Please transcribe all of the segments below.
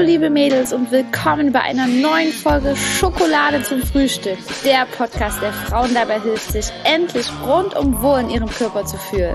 liebe Mädels und willkommen bei einer neuen Folge Schokolade zum Frühstück. Der Podcast, der Frauen dabei hilft, sich endlich rundum wohl in ihrem Körper zu fühlen.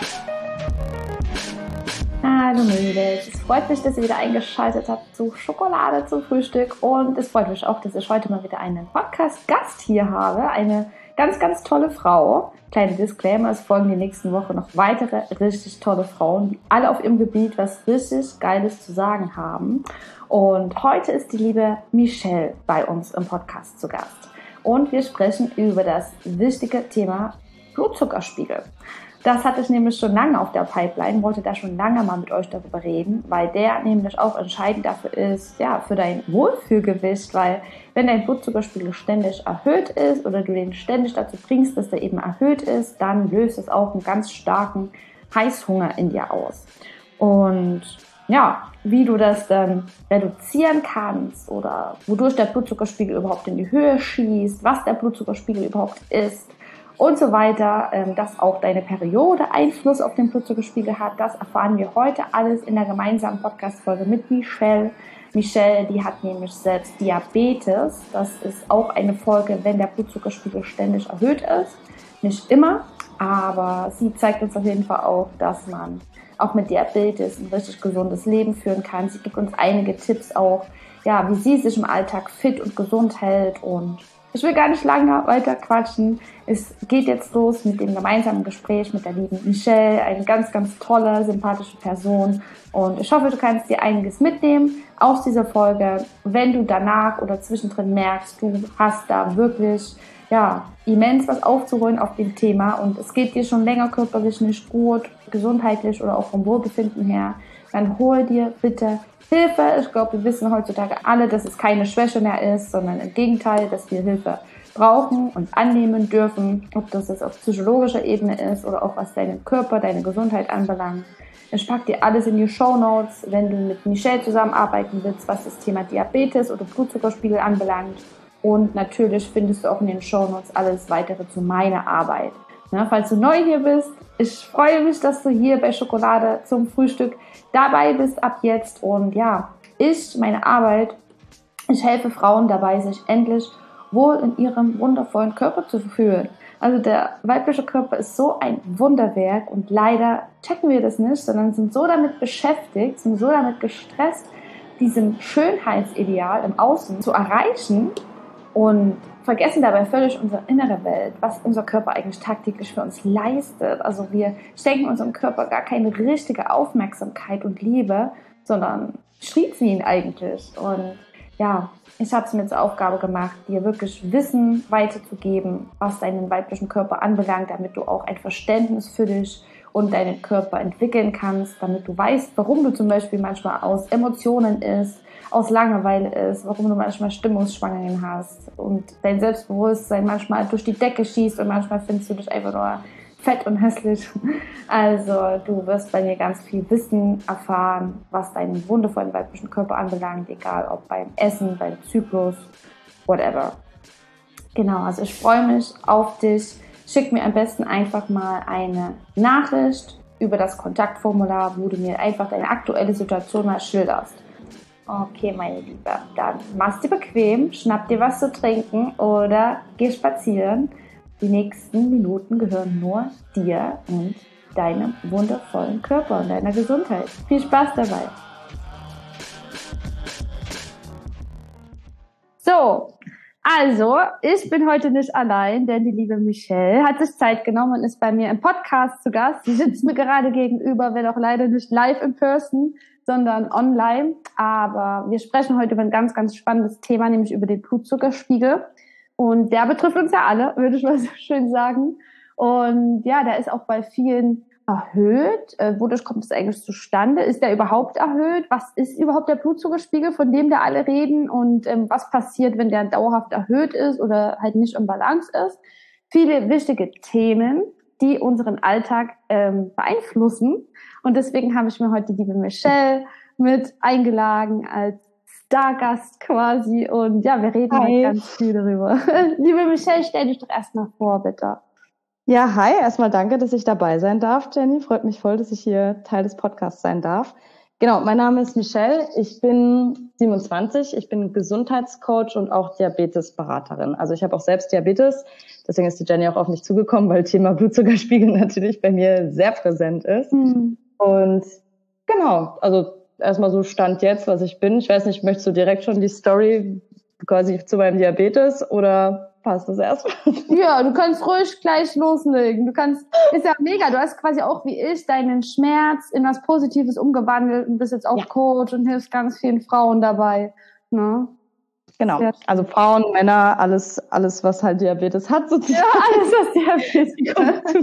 Hallo Mädels, es freut mich, dass ihr wieder eingeschaltet habt zu Schokolade zum Frühstück und es freut mich auch, dass ich heute mal wieder einen Podcast-Gast hier habe, eine ganz, ganz tolle Frau. Kleiner Disclaimer, es folgen die nächsten Wochen noch weitere richtig tolle Frauen, die alle auf ihrem Gebiet was richtig Geiles zu sagen haben. Und heute ist die liebe Michelle bei uns im Podcast zu Gast. Und wir sprechen über das wichtige Thema Blutzuckerspiegel. Das hatte ich nämlich schon lange auf der Pipeline, wollte da schon lange mal mit euch darüber reden, weil der nämlich auch entscheidend dafür ist, ja, für dein Wohlfühlgewicht, weil wenn dein Blutzuckerspiegel ständig erhöht ist oder du den ständig dazu bringst, dass der eben erhöht ist, dann löst es auch einen ganz starken Heißhunger in dir aus. Und ja, wie du das dann reduzieren kannst oder wodurch der Blutzuckerspiegel überhaupt in die Höhe schießt, was der Blutzuckerspiegel überhaupt ist, und so weiter, dass auch deine Periode Einfluss auf den Blutzuckerspiegel hat. Das erfahren wir heute alles in der gemeinsamen Podcast-Folge mit Michelle. Michelle, die hat nämlich selbst Diabetes. Das ist auch eine Folge, wenn der Blutzuckerspiegel ständig erhöht ist. Nicht immer, aber sie zeigt uns auf jeden Fall auch, dass man auch mit Diabetes ein richtig gesundes Leben führen kann. Sie gibt uns einige Tipps auch, ja, wie sie sich im Alltag fit und gesund hält. Und ich will gar nicht lange weiter quatschen. Es geht jetzt los mit dem gemeinsamen Gespräch mit der lieben Michelle, eine ganz, ganz tolle, sympathische Person. Und ich hoffe, du kannst dir einiges mitnehmen aus dieser Folge. Wenn du danach oder zwischendrin merkst, du hast da wirklich, ja, immens was aufzuholen auf dem Thema und es geht dir schon länger körperlich nicht gut, gesundheitlich oder auch vom Wohlbefinden her, dann hol dir bitte Hilfe. Ich glaube, wir wissen heutzutage alle, dass es keine Schwäche mehr ist, sondern im Gegenteil, dass wir Hilfe brauchen und annehmen dürfen, ob das jetzt auf psychologischer Ebene ist oder auch was deinen Körper, deine Gesundheit anbelangt. Ich packe dir alles in die Shownotes, wenn du mit Michelle zusammenarbeiten willst, was das Thema Diabetes oder Blutzuckerspiegel anbelangt. Und natürlich findest du auch in den Shownotes alles weitere zu meiner Arbeit. Na, falls du neu hier bist, ich freue mich, dass du hier bei Schokolade zum Frühstück dabei bist ab jetzt. Und ja, meine Arbeit, ich helfe Frauen dabei, sich endlich wohl in ihrem wundervollen Körper zu fühlen. Also der weibliche Körper ist so ein Wunderwerk und leider checken wir das nicht, sondern sind so damit beschäftigt, sind so damit gestresst, diesem Schönheitsideal im Außen zu erreichen und vergessen dabei völlig unsere innere Welt, was unser Körper eigentlich tagtäglich für uns leistet. Also wir schenken unserem Körper gar keine richtige Aufmerksamkeit und Liebe, sondern striezen ihn eigentlich. Und ja, ich habe es mir zur Aufgabe gemacht, dir wirklich Wissen weiterzugeben, was deinen weiblichen Körper anbelangt, damit du auch ein Verständnis für dich und deinen Körper entwickeln kannst, damit du weißt, warum du zum Beispiel manchmal aus Emotionen isst, aus Langeweile ist, warum du manchmal Stimmungsschwankungen hast und dein Selbstbewusstsein manchmal durch die Decke schießt und manchmal findest du dich einfach nur fett und hässlich. Also du wirst bei mir ganz viel Wissen erfahren, was deinen wundervollen weiblichen Körper anbelangt, egal ob beim Essen, beim Zyklus, whatever. Genau, also ich freue mich auf dich. Schick mir am besten einfach mal eine Nachricht über das Kontaktformular, wo du mir einfach deine aktuelle Situation mal schilderst. Okay, meine Liebe, dann mach's dir bequem, schnapp dir was zu trinken oder geh spazieren. Die nächsten Minuten gehören nur dir und deinem wundervollen Körper und deiner Gesundheit. Viel Spaß dabei! So, also, ich bin heute nicht allein, denn die liebe Michelle hat sich Zeit genommen und ist bei mir im Podcast zu Gast. Sie sitzt mir gerade gegenüber, wenn auch leider nicht live in person, sondern online. Aber wir sprechen heute über ein ganz, ganz spannendes Thema, nämlich über den Blutzuckerspiegel. Und der betrifft uns ja alle, würde ich mal so schön sagen. Und ja, der ist auch bei vielen erhöht. Wodurch kommt es eigentlich zustande? Ist der überhaupt erhöht? Was ist überhaupt der Blutzuckerspiegel, von dem da alle reden? Und was passiert, wenn der dauerhaft erhöht ist oder halt nicht im Balance ist? Viele wichtige Themen, die unseren Alltag beeinflussen. Und deswegen habe ich mir heute die liebe Michelle mit eingeladen als Stargast quasi. Und ja, wir reden heute ganz viel darüber. Liebe Michelle, stell dich doch erstmal vor, bitte. Ja, hi, erstmal danke, dass ich dabei sein darf, Jenny. Freut mich voll, dass ich hier Teil des Podcasts sein darf. Genau, mein Name ist Michelle. Ich bin 27. Ich bin Gesundheitscoach und auch Diabetesberaterin. Also ich habe auch selbst Diabetes. Deswegen ist die Jenny auch auf mich zugekommen, weil Thema Blutzuckerspiegel natürlich bei mir sehr präsent ist. Und genau, also erstmal so Stand jetzt, was ich bin. Ich weiß nicht, möchtest du direkt schon die Story quasi zu meinem Diabetes oder passt das erstmal? Ja, du kannst ruhig gleich loslegen. Ist ja mega. Du hast quasi auch wie ich deinen Schmerz in was Positives umgewandelt und bist jetzt auch Coach und hilfst ganz vielen Frauen dabei. Ne? Genau. Also Frauen, Männer, alles, was halt Diabetes hat sozusagen. Ja, alles, was Diabetes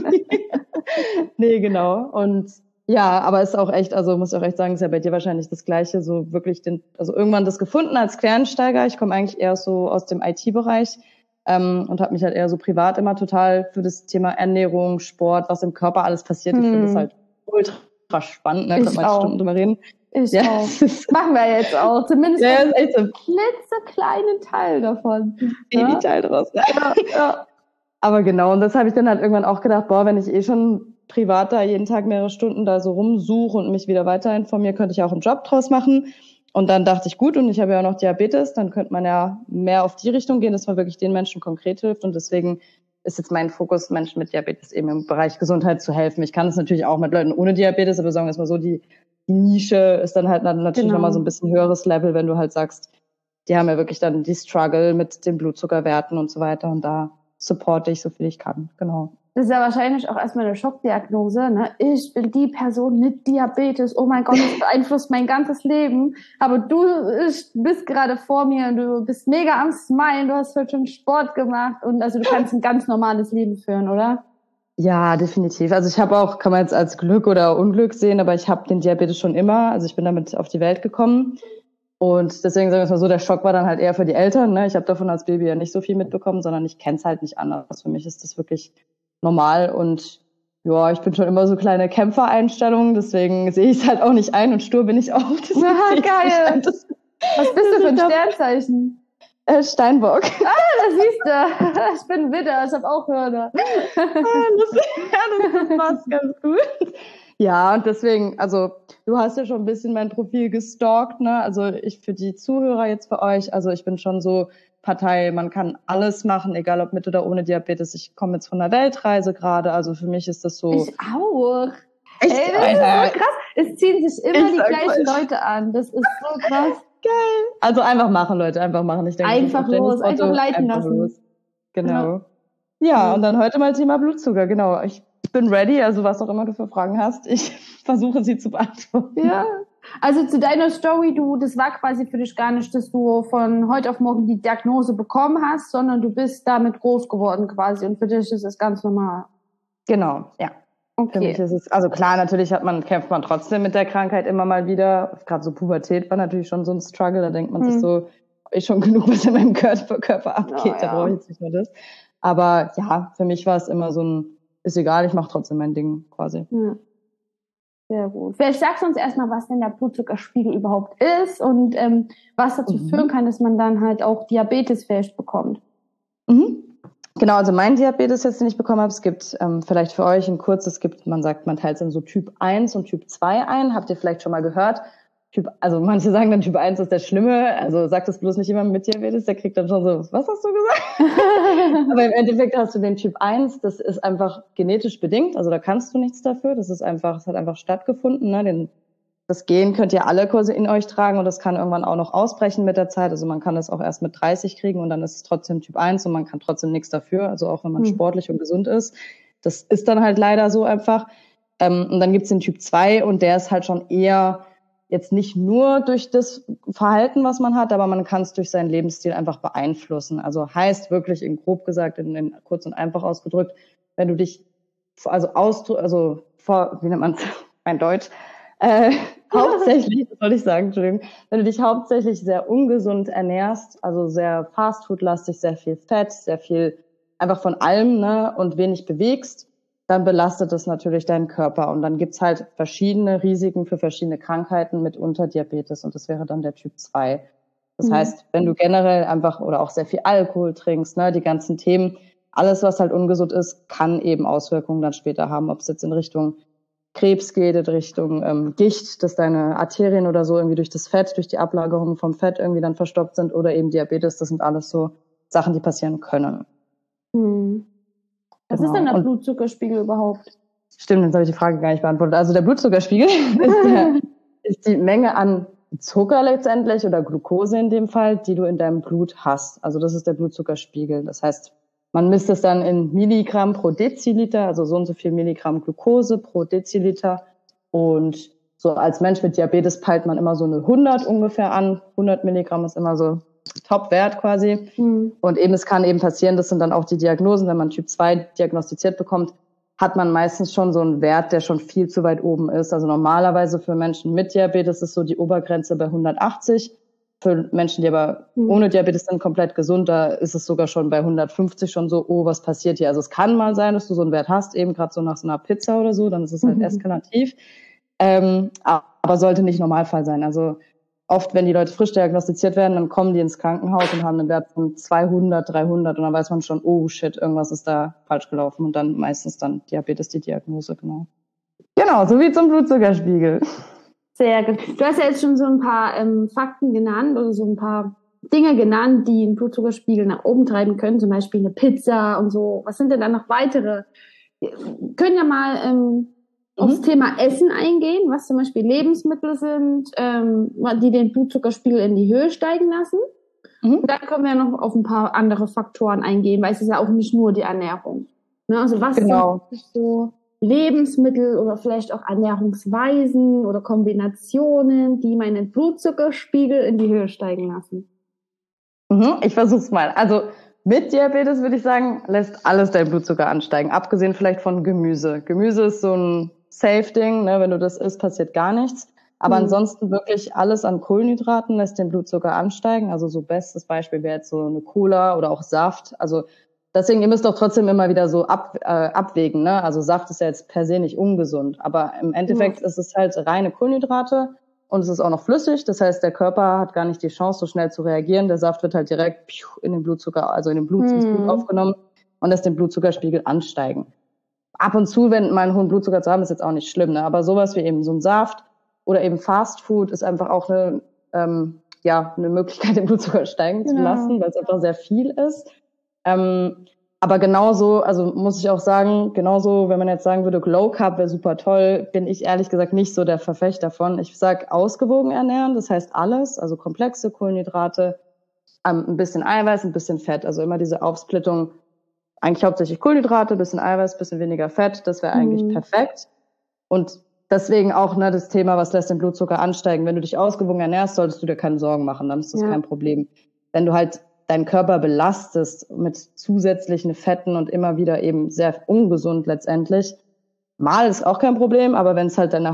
hat. Nee, genau. Und ja, aber ist auch echt, also muss ich auch echt sagen, ist ja bei dir wahrscheinlich das Gleiche, so wirklich also irgendwann das gefunden als Quereinsteiger. Ich komme eigentlich eher so aus dem IT-Bereich und habe mich halt eher so privat immer total für das Thema Ernährung, Sport, was im Körper alles passiert. Ich finde das halt ultra spannend, ne? Kann man Stunden drüber reden. Ich auch. Machen wir jetzt auch. Zumindest ist echt so. Einen klitzekleinen Teil davon. Die Teil draus. Ja. Aber genau, und das habe ich dann halt irgendwann auch gedacht, wenn ich schon privat da jeden Tag mehrere Stunden da so rumsuche und mich wieder weiter informiere, könnte ich auch einen Job draus machen. Und dann dachte ich, gut, und ich habe ja auch noch Diabetes, dann könnte man ja mehr auf die Richtung gehen, dass man wirklich den Menschen konkret hilft. Und deswegen ist jetzt mein Fokus, Menschen mit Diabetes eben im Bereich Gesundheit zu helfen. Ich kann es natürlich auch mit Leuten ohne Diabetes, aber sagen wir es mal so, die Nische ist dann halt natürlich nochmal so ein bisschen höheres Level, wenn du halt sagst, die haben ja wirklich dann die Struggle mit den Blutzuckerwerten und so weiter. Und da supporte ich so viel ich kann, genau. Das ist ja wahrscheinlich auch erstmal eine Schockdiagnose, ne? Ich bin die Person mit Diabetes. Oh mein Gott, das beeinflusst mein ganzes Leben. Aber du bist gerade vor mir und du bist mega am Smilen. Du hast heute schon Sport gemacht und also du kannst ein ganz normales Leben führen, oder? Ja, definitiv. Also ich habe auch, kann man jetzt als Glück oder Unglück sehen, aber ich habe den Diabetes schon immer. Also ich bin damit auf die Welt gekommen. Und deswegen sagen wir es mal so, der Schock war dann halt eher für die Eltern. Ne? Ich habe davon als Baby ja nicht so viel mitbekommen, sondern ich kenne es halt nicht anders. Für mich ist das wirklich normal und ja, ich bin schon immer so kleine Kämpfereinstellungen, deswegen sehe ich es halt auch nicht ein und stur bin ich auch. Geil! Was bist du für ein Sternzeichen? Steinbock. Das siehst du. Ich bin Widder, ich habe auch Hörner. Das passt ganz gut. Ja, und deswegen, also du hast ja schon ein bisschen mein Profil gestalkt, ne? Also ich für die Zuhörer jetzt für euch, also ich bin schon so Partei, man kann alles machen, egal ob mit oder ohne Diabetes. Ich komme jetzt von einer Weltreise gerade, also für mich ist das so. Ich auch. Echt, das ist so krass. Es ziehen sich immer die gleichen Leute an. Das ist so krass. Geil. Also einfach machen, Leute, einfach machen. Ich denke, einfach los, einfach leiten einfach lassen. Los. Genau. Ja, und dann heute mal Thema Blutzucker, genau. Ich bin ready, also was auch immer du für Fragen hast, ich versuche sie zu beantworten. Ja, also zu deiner Story, das war quasi für dich gar nicht, dass du von heute auf morgen die Diagnose bekommen hast, sondern du bist damit groß geworden quasi und für dich ist es ganz normal. Genau, ja. Okay. Für mich ist es, also klar, natürlich kämpft man trotzdem mit der Krankheit immer mal wieder. Gerade so Pubertät war natürlich schon so ein Struggle, da denkt man sich so, ich schon genug, was in meinem Körper abgeht, da brauche ich jetzt nicht mehr das. Aber ja, für mich war es immer so ist egal, ich mache trotzdem mein Ding quasi. Ja. Sehr gut. Vielleicht sagst du uns erstmal, was denn der Blutzuckerspiegel überhaupt ist und was dazu führen kann, dass man dann halt auch Diabetes vielleicht bekommt. Genau, also mein Diabetes jetzt, den ich bekommen habe, es gibt vielleicht für euch man teilt es in so Typ 1 und Typ 2 ein, habt ihr vielleicht schon mal gehört. Also manche sagen dann, Typ 1 ist der Schlimme, also sagt das bloß nicht jemand mit Diabetes, der kriegt dann schon so, was hast du gesagt? Aber im Endeffekt hast du den Typ 1, das ist einfach genetisch bedingt, also da kannst du nichts dafür, es hat einfach stattgefunden, ne? Das Gen könnt ihr alle quasi in euch tragen und das kann irgendwann auch noch ausbrechen mit der Zeit, also man kann das auch erst mit 30 kriegen und dann ist es trotzdem Typ 1 und man kann trotzdem nichts dafür, also auch wenn man sportlich und gesund ist, das ist dann halt leider so einfach. Und dann gibt's den Typ 2 und der ist halt schon eher jetzt nicht nur durch das Verhalten, was man hat, aber man kann es durch seinen Lebensstil einfach beeinflussen. Also heißt wirklich, in grob gesagt, in kurz und einfach ausgedrückt, wenn du dich, wie nennt man es, mein Deutsch, hauptsächlich, das soll ich sagen, Entschuldigung, wenn du dich hauptsächlich sehr ungesund ernährst, also sehr Fastfood-lastig, sehr viel Fett, sehr viel einfach von allem, ne, und wenig bewegst, dann belastet das natürlich deinen Körper. Und dann gibt's halt verschiedene Risiken für verschiedene Krankheiten, mitunter Diabetes. Und das wäre dann der Typ 2. Das heißt, wenn du generell einfach oder auch sehr viel Alkohol trinkst, ne, die ganzen Themen, alles, was halt ungesund ist, kann eben Auswirkungen dann später haben, ob es jetzt in Richtung Krebs geht, in Richtung Gicht, dass deine Arterien oder so irgendwie durch das Fett, durch die Ablagerung vom Fett irgendwie dann verstopft sind oder eben Diabetes. Das sind alles so Sachen, die passieren können. Was ist denn der Blutzuckerspiegel überhaupt? Stimmt, jetzt habe ich die Frage gar nicht beantwortet. Also der Blutzuckerspiegel ist die Menge an Zucker letztendlich oder Glucose in dem Fall, die du in deinem Blut hast. Also das ist der Blutzuckerspiegel. Das heißt, man misst es dann in Milligramm pro Deziliter, also so und so viel Milligramm Glucose pro Deziliter. Und so als Mensch mit Diabetes peilt man immer so eine 100 ungefähr an. 100 Milligramm ist immer so Top-Wert quasi. Und eben es kann eben passieren, das sind dann auch die Diagnosen, wenn man Typ 2 diagnostiziert bekommt, hat man meistens schon so einen Wert, der schon viel zu weit oben ist. Also normalerweise für Menschen mit Diabetes ist so die Obergrenze bei 180. Für Menschen, die aber ohne Diabetes sind, komplett gesund, da ist es sogar schon bei 150 schon so, oh, was passiert hier? Also es kann mal sein, dass du so einen Wert hast, eben gerade so nach so einer Pizza oder so, dann ist es halt eskalativ. Aber sollte nicht Normalfall sein. Also oft, wenn die Leute frisch diagnostiziert werden, dann kommen die ins Krankenhaus und haben einen Wert von 200, 300 und dann weiß man schon, oh shit, irgendwas ist da falsch gelaufen und dann meistens dann Diabetes die Diagnose, genau. Genau, so wie zum Blutzuckerspiegel. Sehr gut. Du hast ja jetzt schon so ein paar Fakten genannt oder so ein paar Dinge genannt, die den Blutzuckerspiegel nach oben treiben können, zum Beispiel eine Pizza und so. Was sind denn da noch weitere? Wir können ja mal aufs Thema Essen eingehen, was zum Beispiel Lebensmittel sind, die den Blutzuckerspiegel in die Höhe steigen lassen. Und dann können wir noch auf ein paar andere Faktoren eingehen, weil es ist ja auch nicht nur die Ernährung. Ne? Also was sind so Lebensmittel oder vielleicht auch Ernährungsweisen oder Kombinationen, die meinen Blutzuckerspiegel in die Höhe steigen lassen? Ich versuch's mal. Also mit Diabetes würde ich sagen, lässt alles dein Blutzucker ansteigen, abgesehen vielleicht von Gemüse. Gemüse ist so ein Safe-Ding, ne? Wenn du das isst, passiert gar nichts. Aber ansonsten wirklich alles an Kohlenhydraten lässt den Blutzucker ansteigen. Also so bestes Beispiel wäre jetzt so eine Cola oder auch Saft. Also deswegen, ihr müsst doch trotzdem immer wieder so abwägen, ne? Also Saft ist ja jetzt per se nicht ungesund, aber im Endeffekt ist es halt reine Kohlenhydrate und es ist auch noch flüssig. Das heißt, der Körper hat gar nicht die Chance, so schnell zu reagieren. Der Saft wird halt direkt in den Blutzucker, also in den Blut, ins Blut aufgenommen und lässt den Blutzuckerspiegel ansteigen. Ab und zu, wenn mal einen hohen Blutzucker zu haben, ist jetzt auch nicht schlimm, ne? Aber sowas wie eben so ein Saft oder eben Fast Food ist einfach auch eine Möglichkeit, den Blutzucker steigen zu lassen, weil es einfach sehr viel ist. Aber genauso, also muss ich auch sagen, genauso, wenn man jetzt sagen würde, Low Carb wäre super toll, bin ich ehrlich gesagt nicht so der Verfechter davon. Ich sag ausgewogen ernähren, das heißt alles, also komplexe Kohlenhydrate, ein bisschen Eiweiß, ein bisschen Fett, also immer diese Aufsplittung, eigentlich hauptsächlich Kohlenhydrate, bisschen Eiweiß, bisschen weniger Fett, das wäre eigentlich perfekt. Und deswegen auch das Thema, was lässt den Blutzucker ansteigen? Wenn du dich ausgewogen ernährst, solltest du dir keine Sorgen machen, dann ist das kein Problem. Wenn du halt deinen Körper belastest mit zusätzlichen Fetten und immer wieder eben sehr ungesund letztendlich, mal ist auch kein Problem, aber wenn es halt deine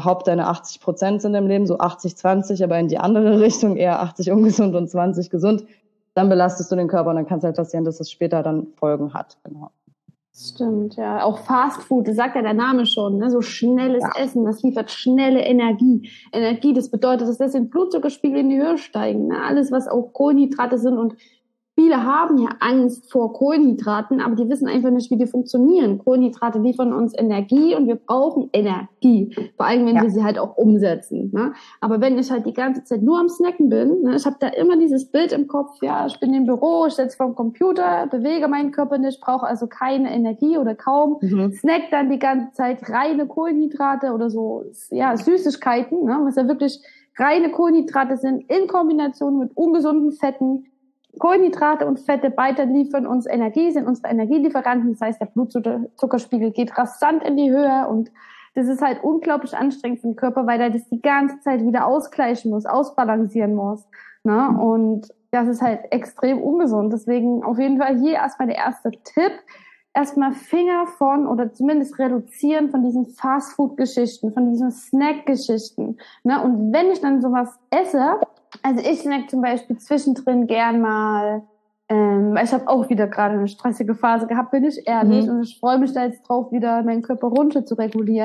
80% sind im Leben, so 80-20, aber in die andere Richtung eher 80 ungesund und 20 gesund, dann belastest du den Körper und dann kann es halt passieren, dass es später dann Folgen hat. Genau. Stimmt, ja. Auch Fast Food, das sagt ja der Name schon, ne? So schnelles Essen, das liefert schnelle Energie. Energie, das bedeutet, dass das den Blutzuckerspiegel in die Höhe steigen. Ne? Alles, was auch Kohlenhydrate sind und viele haben ja Angst vor Kohlenhydraten, aber die wissen einfach nicht, wie die funktionieren. Kohlenhydrate liefern uns Energie und wir brauchen Energie. Vor allem, wenn wir sie halt auch umsetzen. Ne? Aber wenn ich halt die ganze Zeit nur am Snacken bin, ne, ich habe da immer dieses Bild im Kopf, ja, ich bin im Büro, ich sitze vorm Computer, bewege meinen Körper nicht, brauche also keine Energie oder kaum, snack dann die ganze Zeit reine Kohlenhydrate oder so, ja, Süßigkeiten, ne, was ja wirklich reine Kohlenhydrate sind, in Kombination mit ungesunden Fetten. Kohlenhydrate und Fette beide liefern uns Energie, sind unsere Energielieferanten. Das heißt, der Blutzuckerspiegel geht rasant in die Höhe und das ist halt unglaublich anstrengend für den Körper, weil er das die ganze Zeit wieder ausgleichen muss, ausbalancieren muss. Ne? Und das ist halt extrem ungesund. Deswegen auf jeden Fall hier erstmal der erste Tipp. Erstmal Finger von oder zumindest reduzieren von diesen Fastfood-Geschichten, von diesen Snack-Geschichten. Ne? Und wenn ich dann sowas esse, also ich snack zum Beispiel zwischendrin gern mal, weil ich habe auch wieder gerade eine stressige Phase gehabt, bin ich ehrlich, und ich freue mich da jetzt drauf, wieder meinen Körper runter zu regulieren.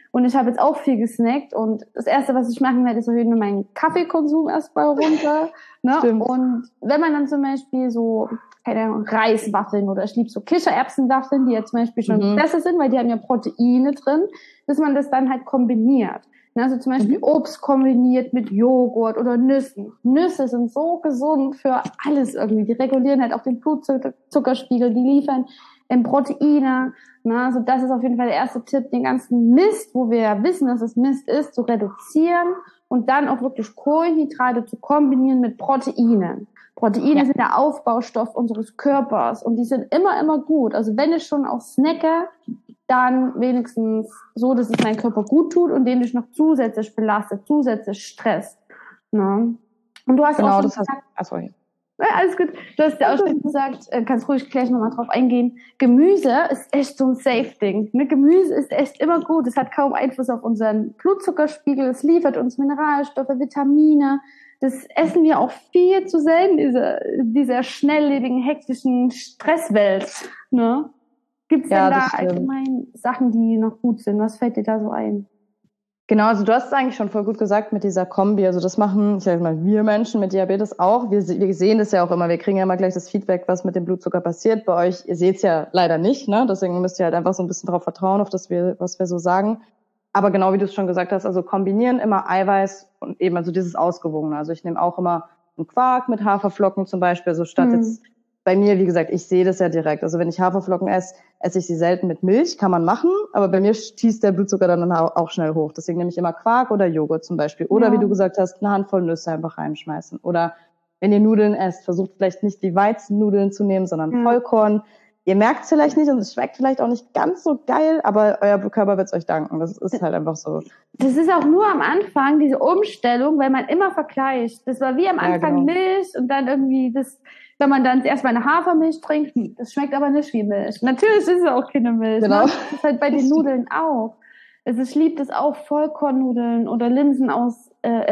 Und ich habe jetzt auch viel gesnackt und das Erste, was ich machen werde, ist erhöhen wir meinen Kaffeekonsum erstmal runter. Ne? Stimmt. Und wenn man dann zum Beispiel so, keine Ahnung, Reiswaffeln oder ich liebe so Kichererbsenwaffeln, die ja zum Beispiel schon besser sind, weil die haben ja Proteine drin, dass man das dann halt kombiniert. Ne? Also zum Beispiel Obst kombiniert mit Joghurt oder Nüssen. Nüsse sind so gesund für alles irgendwie. Die regulieren halt auch den Blutzuckerspiegel, die liefern Proteine. Ne? Also das ist auf jeden Fall der erste Tipp, den ganzen Mist, wo wir ja wissen, dass es Mist ist, zu reduzieren und dann auch wirklich Kohlenhydrate zu kombinieren mit Proteinen. Proteine sind der Aufbaustoff unseres Körpers und die sind immer gut. Also wenn ich schon auch snacke, dann wenigstens so, dass es meinem Körper gut tut und den ich noch zusätzlich belastet, zusätzlich stresst. Ne? Und du hast auch schon gesagt, ja, alles gut. Du hast ja auch schon gesagt, kannst ruhig gleich nochmal drauf eingehen. Gemüse ist echt so ein Safe-Ding. Ne? Gemüse ist echt immer gut. Es hat kaum Einfluss auf unseren Blutzuckerspiegel. Es liefert uns Mineralstoffe, Vitamine. Das essen wir auch viel zu selten, dieser schnelllebigen, hektischen Stresswelt. Ne? Gibt es denn da allgemein Sachen, die noch gut sind? Was fällt dir da so ein? Genau, also du hast es eigentlich schon voll gut gesagt mit dieser Kombi. Also das machen, ich sag mal, wir Menschen mit Diabetes auch. Wir sehen das ja auch immer. Wir kriegen ja immer gleich das Feedback, was mit dem Blutzucker passiert. Bei euch, ihr seht es ja leider nicht, ne? Deswegen müsst ihr halt einfach so ein bisschen darauf vertrauen, auf das was wir so sagen. Aber genau wie du es schon gesagt hast, also kombinieren immer Eiweiß und eben also dieses Ausgewogene. Also ich nehme auch immer einen Quark mit Haferflocken zum Beispiel. Also statt jetzt bei mir, wie gesagt, ich sehe das ja direkt. Also wenn ich Haferflocken esse ich sie selten mit Milch, kann man machen, aber bei mir schießt der Blutzucker dann auch schnell hoch. Deswegen nehme ich immer Quark oder Joghurt zum Beispiel. Oder wie du gesagt hast, eine Handvoll Nüsse einfach reinschmeißen. Oder wenn ihr Nudeln esst, versucht vielleicht nicht die Weizennudeln zu nehmen, sondern Vollkorn. Ihr merkt es vielleicht nicht und es schmeckt vielleicht auch nicht ganz so geil, aber euer Körper wird es euch danken. Das ist halt einfach so. Das ist auch nur am Anfang, diese Umstellung, weil man immer vergleicht. Das war wie am Anfang Milch und dann irgendwie wenn man dann erstmal eine Hafermilch trinkt, das schmeckt aber nicht wie Milch. Natürlich ist es auch keine Milch. Genau. Ne? Das ist halt bei den Nudeln auch. Ich liebe das auch, Vollkornnudeln oder Nudeln aus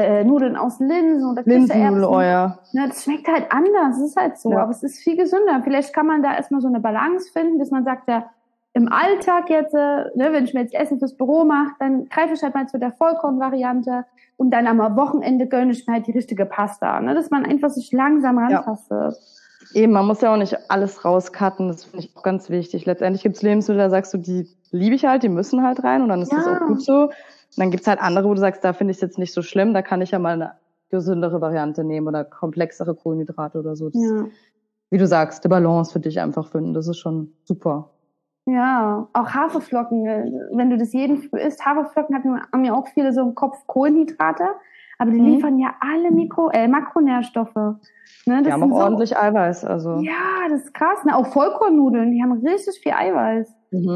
Linsen oder Linsennudeln, ja. Das schmeckt halt anders, das ist halt so, aber es ist viel gesünder. Vielleicht kann man da erstmal so eine Balance finden, dass man sagt, ja, im Alltag jetzt, wenn ich mir jetzt Essen fürs Büro mache, dann greife ich halt mal zu der Vollkornvariante und dann am Wochenende gönne ich mir halt die richtige Pasta, ne? Dass man einfach sich langsam rantastet. Eben, man muss ja auch nicht alles rauscutten, das finde ich auch ganz wichtig. Letztendlich gibt's Lebensmittel, da sagst du, die liebe ich halt, die müssen halt rein und dann ist das auch gut so. Und dann gibt's halt andere, wo du sagst, da finde ich es jetzt nicht so schlimm, da kann ich ja mal eine gesündere Variante nehmen oder komplexere Kohlenhydrate oder so. Das, wie du sagst, die Balance für dich einfach finden, das ist schon super. Ja, auch Haferflocken, wenn du das jeden Früh isst, Haferflocken haben ja auch viele so im Kopf Kohlenhydrate, aber die liefern ja alle Makronährstoffe. Ne, die haben auch ordentlich Eiweiß, also. Ja, das ist krass. Ne? Auch Vollkornnudeln, die haben richtig viel Eiweiß.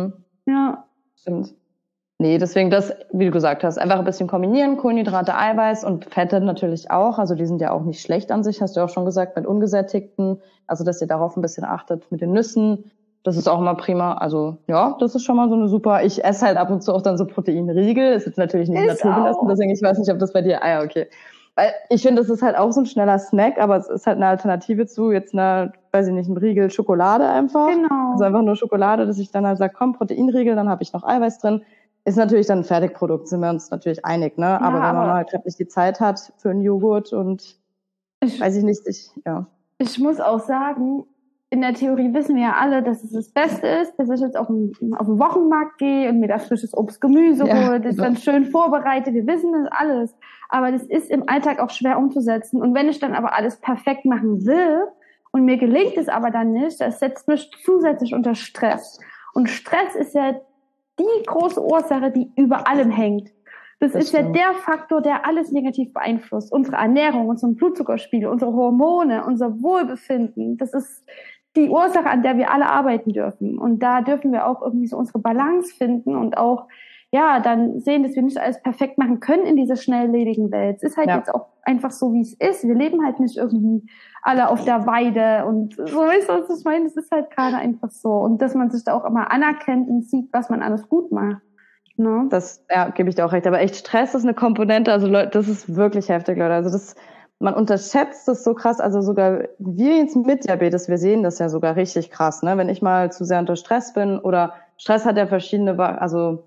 Ja. Stimmt. Nee, deswegen das, wie du gesagt hast, einfach ein bisschen kombinieren, Kohlenhydrate, Eiweiß und Fette natürlich auch. Also die sind ja auch nicht schlecht an sich, hast du auch schon gesagt, mit ungesättigten. Also dass ihr darauf ein bisschen achtet mit den Nüssen. Das ist auch immer prima. Also ja, das ist schon mal so eine super. Ich esse halt ab und zu auch dann so Proteinriegel. Ist jetzt natürlich nicht naturbelassen, deswegen ich weiß nicht, ob das bei dir. Okay. Weil ich finde, das ist halt auch so ein schneller Snack, aber es ist halt eine Alternative zu jetzt einer, weiß ich nicht, ein Riegel Schokolade einfach. Genau. Also einfach nur Schokolade, dass ich dann halt sage, komm, Proteinriegel, dann habe ich noch Eiweiß drin. Ist natürlich dann ein Fertigprodukt, sind wir uns natürlich einig, ne? Ja, aber wenn man halt nicht die Zeit hat für einen Joghurt und weiß ich nicht, Ich muss auch sagen, in der Theorie wissen wir ja alle, dass es das Beste ist, dass ich jetzt auf den Wochenmarkt gehe und mir da frisches Obst, Gemüse hole, das dann schön vorbereite. Wir wissen das alles. Aber das ist im Alltag auch schwer umzusetzen. Und wenn ich dann aber alles perfekt machen will und mir gelingt es aber dann nicht, das setzt mich zusätzlich unter Stress. Und Stress ist ja die große Ursache, die über allem hängt. Das ist ja der Faktor, der alles negativ beeinflusst. Unsere Ernährung, unseren Blutzuckerspiegel, unsere Hormone, unser Wohlbefinden. Das ist die Ursache, an der wir alle arbeiten dürfen. Und da dürfen wir auch irgendwie so unsere Balance finden und auch, dann sehen, dass wir nicht alles perfekt machen können in dieser schnelllebigen Welt. Es ist halt jetzt auch einfach so, wie es ist. Wir leben halt nicht irgendwie alle auf der Weide und so, weißt du, was ich meine? Es ist halt gerade einfach so. Und dass man sich da auch immer anerkennt und sieht, was man alles gut macht. Ne? Das, gebe ich dir auch recht. Aber echt, Stress ist eine Komponente, also Leute, das ist wirklich heftig, Leute. Also man unterschätzt das so krass, also sogar wir jetzt mit Diabetes, wir sehen das ja sogar richtig krass, ne? Wenn ich mal zu sehr unter Stress bin oder Stress hat ja verschiedene, also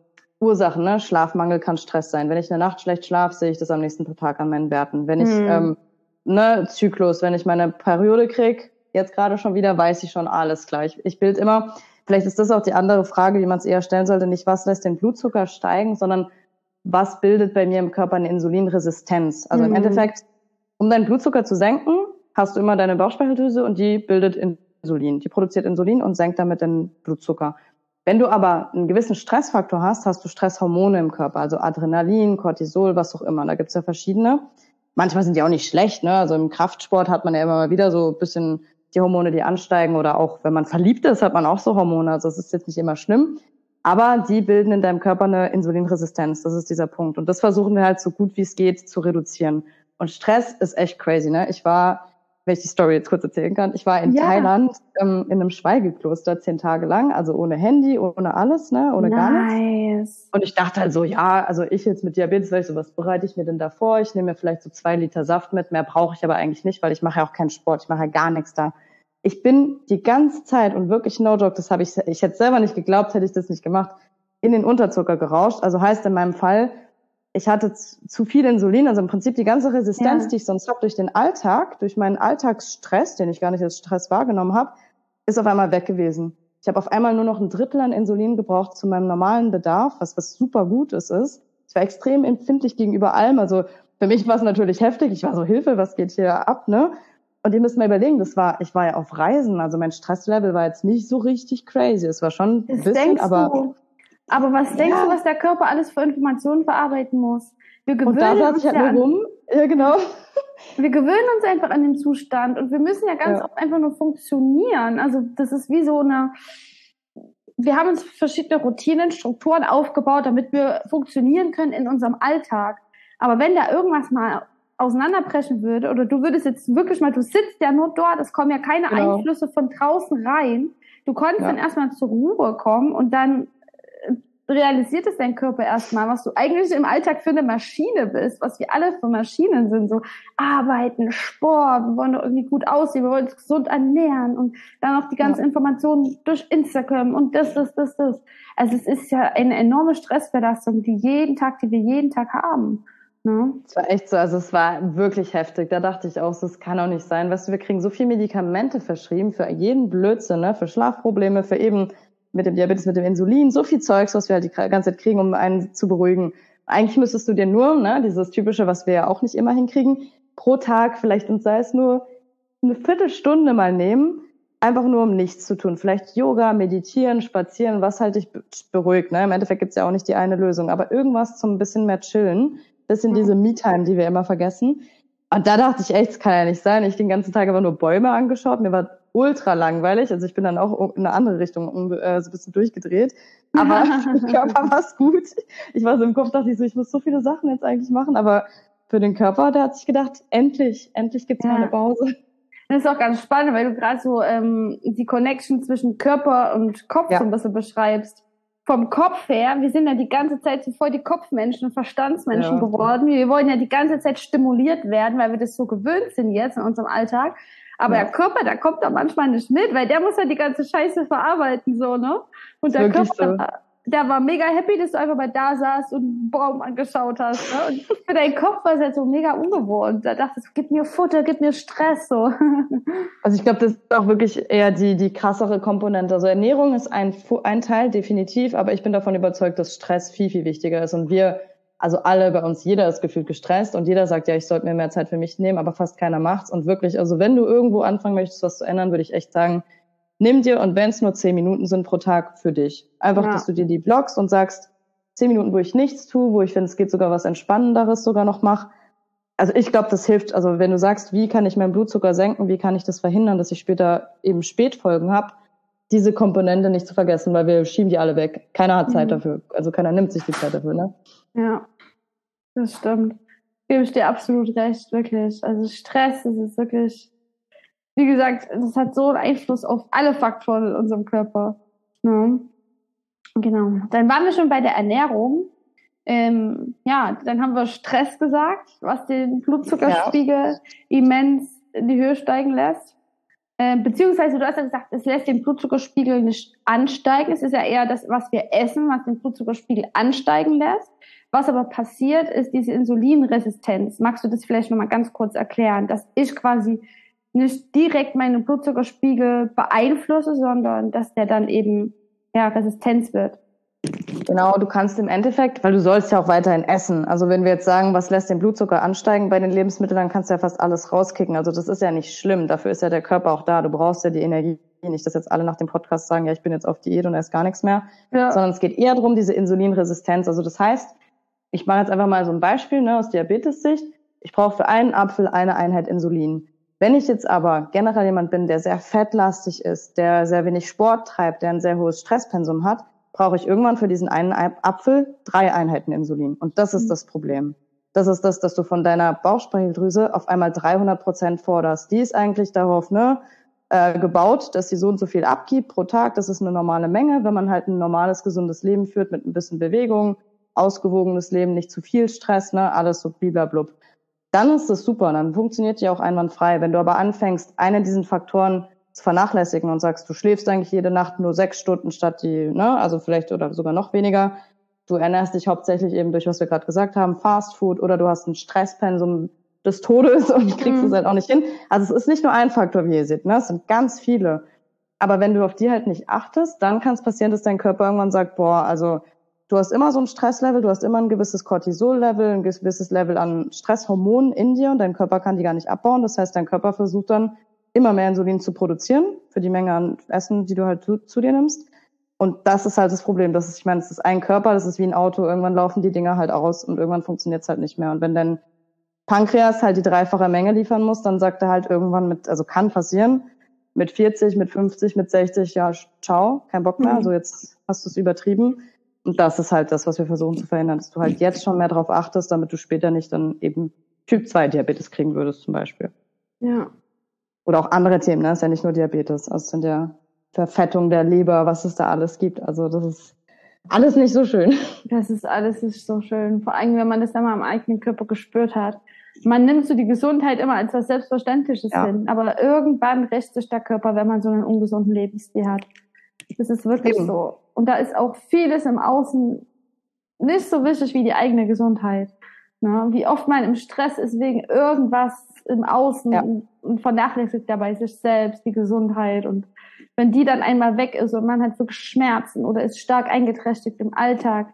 Ursachen, ne? Schlafmangel kann Stress sein. Wenn ich eine Nacht schlecht schlafe, sehe ich das am nächsten Tag an meinen Werten. Wenn ich, Zyklus, wenn ich meine Periode kriege, jetzt gerade schon wieder, weiß ich schon alles gleich. Ich bild immer, vielleicht ist das auch die andere Frage, die man es eher stellen sollte, nicht was lässt den Blutzucker steigen, sondern was bildet bei mir im Körper eine Insulinresistenz. Also im Endeffekt, um deinen Blutzucker zu senken, hast du immer deine Bauchspeicheldrüse und die bildet Insulin. Die produziert Insulin und senkt damit den Blutzucker. Wenn du aber einen gewissen Stressfaktor hast, hast du Stresshormone im Körper, also Adrenalin, Cortisol, was auch immer. Da gibt's ja verschiedene. Manchmal sind die auch nicht schlecht, ne? Also im Kraftsport hat man ja immer mal wieder so ein bisschen die Hormone, die ansteigen, oder auch wenn man verliebt ist, hat man auch so Hormone. Also es ist jetzt nicht immer schlimm. Aber die bilden in deinem Körper eine Insulinresistenz. Das ist dieser Punkt. Und das versuchen wir halt so gut wie es geht zu reduzieren. Und Stress ist echt crazy, ne? Wenn ich die Story jetzt kurz erzählen kann, ich war in Thailand in einem Schweigekloster 10 Tage lang, also ohne Handy, ohne alles, ne, ohne gar nichts. Und ich dachte halt so, ja, also ich jetzt mit Diabetes, was bereite ich mir denn da vor? Ich nehme mir vielleicht so 2 Liter Saft mit, mehr brauche ich aber eigentlich nicht, weil ich mache ja auch keinen Sport, ich mache ja gar nichts da. Ich bin die ganze Zeit, und wirklich no joke, ich hätte selber nicht geglaubt, hätte ich das nicht gemacht, in den Unterzucker gerauscht. Also heißt in meinem Fall, ich hatte zu viel Insulin, also im Prinzip die ganze Resistenz, die ich sonst habe durch den Alltag, durch meinen Alltagsstress, den ich gar nicht als Stress wahrgenommen habe, ist auf einmal weg gewesen. Ich habe auf einmal nur noch 1/3 an Insulin gebraucht zu meinem normalen Bedarf, was super Gutes ist. Ich war extrem empfindlich gegenüber allem. Also für mich war es natürlich heftig. Ich war so, Hilfe, was geht hier ab, ne? Und ihr müsst mal überlegen, ich war ja auf Reisen, also mein Stresslevel war jetzt nicht so richtig crazy. Es war schon ein bisschen, aber... Aber was denkst du, was der Körper alles für Informationen verarbeiten muss? Und da saß ich halt nur rum. Ja, genau. Wir gewöhnen uns einfach an den Zustand und wir müssen ja ganz oft einfach nur funktionieren. Also das ist wie so wir haben uns verschiedene Routinen, Strukturen aufgebaut, damit wir funktionieren können in unserem Alltag. Aber wenn da irgendwas mal auseinanderbrechen würde, oder du würdest jetzt wirklich mal, du sitzt ja nur dort, es kommen ja keine Einflüsse von draußen rein, du konntest dann erstmal zur Ruhe kommen und dann realisiert es dein Körper erstmal, was du eigentlich im Alltag für eine Maschine bist, was wir alle für Maschinen sind, so Arbeiten, Sport, wir wollen doch irgendwie gut aussehen, wir wollen uns gesund ernähren und dann noch die ganzen Informationen durch Instagram und das. Also es ist ja eine enorme Stressbelastung, die wir jeden Tag haben. Ne? Es war echt so, also es war wirklich heftig. Da dachte ich auch, das kann auch nicht sein. Weißt du, wir kriegen so viel Medikamente verschrieben für jeden Blödsinn, ne? Für Schlafprobleme, für eben mit dem Diabetes, mit dem Insulin, so viel Zeugs, was wir halt die ganze Zeit kriegen, um einen zu beruhigen. Eigentlich müsstest du dir nur, ne, dieses typische, was wir ja auch nicht immer hinkriegen, pro Tag vielleicht, und sei es nur eine Viertelstunde mal nehmen, einfach nur um nichts zu tun. Vielleicht Yoga, meditieren, spazieren, was halt dich beruhigt. Ne? Im Endeffekt gibt's ja auch nicht die eine Lösung, aber irgendwas zum ein bisschen mehr chillen, bisschen diese Me-Time, die wir immer vergessen. Und da dachte ich echt, es kann ja nicht sein. Ich den ganzen Tag aber nur Bäume angeschaut, mir war ultra langweilig. Also ich bin dann auch in eine andere Richtung so ein bisschen durchgedreht. Aber für den Körper war es gut. Ich war so im Kopf, dachte ich so, ich muss so viele Sachen jetzt eigentlich machen. Aber für den Körper, der hat sich gedacht, endlich gibt's mal eine Pause. Das ist auch ganz spannend, weil du gerade so die Connection zwischen Körper und Kopf so ein bisschen beschreibst. Vom Kopf her, wir sind ja die ganze Zeit so voll die Kopfmenschen, Verstandsmenschen geworden. Wir wollen ja die ganze Zeit stimuliert werden, weil wir das so gewöhnt sind jetzt in unserem Alltag. Aber der Körper, der kommt da manchmal nicht mit, weil der muss ja die ganze Scheiße verarbeiten, so, ne? Und der Körper, der war mega happy, dass du einfach mal da saßt und einen Baum angeschaut hast, ne? Und für deinen Kopf war es halt so mega ungewohnt. Da dachtest du, gib mir Futter, gib mir Stress, so. Also ich glaube, das ist auch wirklich eher die krassere Komponente. Also Ernährung ist ein Teil, definitiv, aber ich bin davon überzeugt, dass Stress viel, viel wichtiger ist. Und also alle bei uns, jeder ist gefühlt gestresst und jeder sagt, ja, ich sollte mir mehr Zeit für mich nehmen, aber fast keiner macht's. Und wirklich, also wenn du irgendwo anfangen möchtest, was zu ändern, würde ich echt sagen, nimm dir, und wenn es nur 10 Minuten sind pro Tag, für dich. Einfach, dass du dir die blockst und sagst, 10 Minuten, wo ich nichts tue, wo ich finde, es geht sogar was Entspannenderes sogar noch mach. Also ich glaube, das hilft. Also wenn du sagst, wie kann ich meinen Blutzucker senken, wie kann ich das verhindern, dass ich später eben Spätfolgen habe, diese Komponente nicht zu vergessen, weil wir schieben die alle weg. Keiner hat Zeit dafür. Also keiner nimmt sich die Zeit dafür, ne? Ja, das stimmt. Gebe ich dir absolut recht, wirklich. Also Stress, das ist wirklich, wie gesagt, das hat so einen Einfluss auf alle Faktoren in unserem Körper. Ja. Genau. Dann waren wir schon bei der Ernährung. Dann haben wir Stress gesagt, was den Blutzuckerspiegel immens in die Höhe steigen lässt. Beziehungsweise du hast ja gesagt, es lässt den Blutzuckerspiegel nicht ansteigen. Es ist ja eher das, was wir essen, was den Blutzuckerspiegel ansteigen lässt. Was aber passiert, ist diese Insulinresistenz. Magst du das vielleicht nochmal ganz kurz erklären, dass ich quasi nicht direkt meinen Blutzuckerspiegel beeinflusse, sondern dass der dann eben Resistenz wird? Genau, du kannst im Endeffekt, weil du sollst ja auch weiterhin essen. Also wenn wir jetzt sagen, was lässt den Blutzucker ansteigen bei den Lebensmitteln, dann kannst du ja fast alles rauskicken. Also das ist ja nicht schlimm. Dafür ist ja der Körper auch da. Du brauchst ja die Energie. Nicht, dass jetzt alle nach dem Podcast sagen, ja, ich bin jetzt auf Diät und esse gar nichts mehr. Ja. Sondern es geht eher darum, diese Insulinresistenz. Also das heißt, ich mache jetzt einfach mal so ein Beispiel aus Diabetes-Sicht. Ich brauche für einen Apfel eine Einheit Insulin. Wenn ich jetzt aber generell jemand bin, der sehr fettlastig ist, der sehr wenig Sport treibt, der ein sehr hohes Stresspensum hat, brauche ich irgendwann für diesen einen Apfel 3 Einheiten Insulin. Und das ist das Problem. Das ist das, dass du von deiner Bauchspeicheldrüse auf einmal 300% forderst. Die ist eigentlich darauf gebaut, dass sie so und so viel abgibt pro Tag. Das ist eine normale Menge, wenn man halt ein normales, gesundes Leben führt mit ein bisschen Bewegung, ausgewogenes Leben, nicht zu viel Stress, alles so bliblablub. Dann ist das super, dann funktioniert die auch einwandfrei. Wenn du aber anfängst, einen dieser Faktoren zu vernachlässigen und sagst, du schläfst eigentlich jede Nacht nur 6 Stunden statt also vielleicht oder sogar noch weniger. Du ernährst dich hauptsächlich eben durch, was wir gerade gesagt haben, Fast Food, oder du hast ein Stresspensum des Todes und kriegst es halt auch nicht hin. Also es ist nicht nur ein Faktor, wie ihr seht, es sind ganz viele. Aber wenn du auf die halt nicht achtest, dann kann es passieren, dass dein Körper irgendwann sagt, also du hast immer so ein Stresslevel, du hast immer ein gewisses Cortisol-Level, ein gewisses Level an Stresshormonen in dir und dein Körper kann die gar nicht abbauen. Das heißt, dein Körper versucht dann, immer mehr Insulin zu produzieren für die Menge an Essen, die du halt zu dir nimmst. Und das ist halt das Problem. Es ist ein Körper, das ist wie ein Auto. Irgendwann laufen die Dinger halt aus und irgendwann funktioniert es halt nicht mehr. Und wenn dein Pankreas halt die 3-fache Menge liefern muss, dann sagt er halt irgendwann kann passieren, mit 40, mit 50, mit 60, ja, ciao, kein Bock mehr. Also jetzt hast du es übertrieben. Und das ist halt das, was wir versuchen zu verhindern, dass du halt jetzt schon mehr drauf achtest, damit du später nicht dann eben Typ-2-Diabetes kriegen würdest zum Beispiel. Ja. Oder auch andere Themen, ist ja nicht nur Diabetes. Also es sind ja Verfettung der Leber, was es da alles gibt. Also das ist alles nicht so schön. Das ist alles nicht so schön. Vor allem, wenn man das dann mal am eigenen Körper gespürt hat. Man nimmt so die Gesundheit immer als was Selbstverständliches hin. Aber irgendwann rächt sich der Körper, wenn man so einen ungesunden Lebensstil hat. Das ist wirklich so. Und da ist auch vieles im Außen nicht so wichtig wie die eigene Gesundheit. Wie oft man im Stress ist wegen irgendwas im Außen und vernachlässigt dabei sich selbst, die Gesundheit. Und wenn die dann einmal weg ist und man hat wirklich Schmerzen oder ist stark eingeträchtigt im Alltag,